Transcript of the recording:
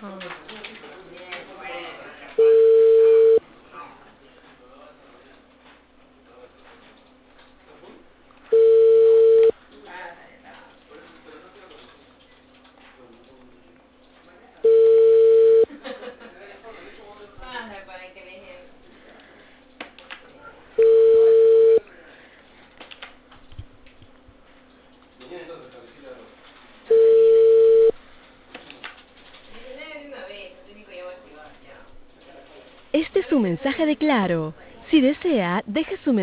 Este es un mensaje de Claro. Si desea, deje su mensaje.